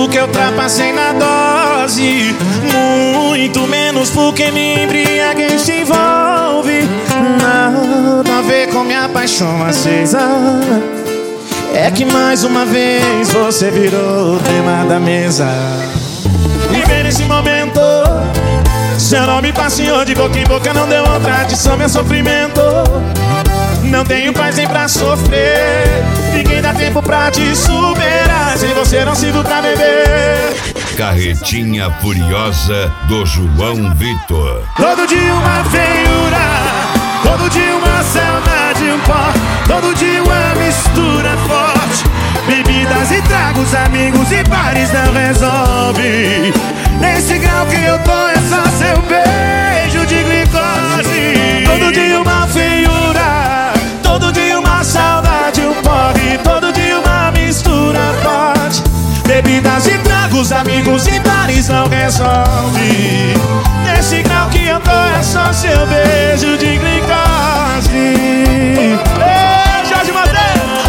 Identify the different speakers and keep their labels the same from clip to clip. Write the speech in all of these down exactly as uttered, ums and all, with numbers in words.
Speaker 1: porque eu trapacei na dose, muito menos porque me embriaguei se envolve. Nada a ver com minha paixão acesa, é que mais uma vez você virou o tema da mesa. E bem nesse momento, seu nome passeou de boca em boca, não deu outra adição, meu sofrimento. Não tenho paz nem pra sofrer, ninguém dá tempo pra te superar. Sem você não sirvo pra beber.
Speaker 2: Carretinha Furiosa do João Vitor.
Speaker 1: Todo dia uma feiura, todo dia uma saudade, um pó, todo dia uma mistura forte. Bebidas e tragos, amigos e bares não resolve. Nesse grau que eu tô é só seu beijo de glicose. Todo dia uma feiura, todo dia uma saudade, um porre, todo dia uma mistura forte. Bebidas e tragos, amigos e bares não resolve. Nesse grau que eu tô é só seu beijo de glicose. Ei, Jorge Mateus!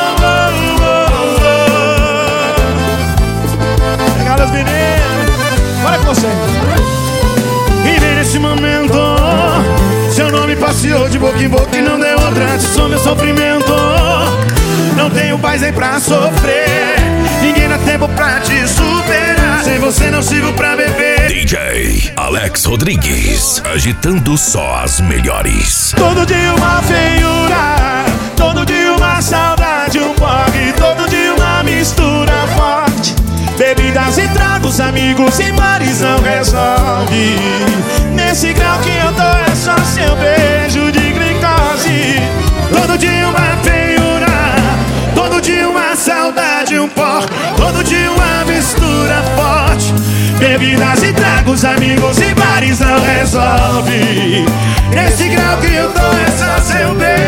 Speaker 1: Legal, as meninas, bora com você. E nesse momento, seu nome passeou de boca em boca e não deu outra adição, meu sofrimento. Não tenho paz nem pra sofrer, ninguém dá tempo pra te superar. Sem você não sirvo pra beber.
Speaker 2: D J Alex Rodrigues, agitando só as melhores.
Speaker 1: Todo dia uma feiura, todo dia uma saudade, um porre, todo dia uma mistura forte. Bebidas e tragos, amigos e bares não resolve. Nesse grau que eu tô é só seu beijo de glicose. Todo dia uma feiura, todo dia uma saudade, um pó, todo dia uma mistura forte. Bebidas e tragos, amigos e bares não resolve. Nesse grau que eu tô é só seu beijo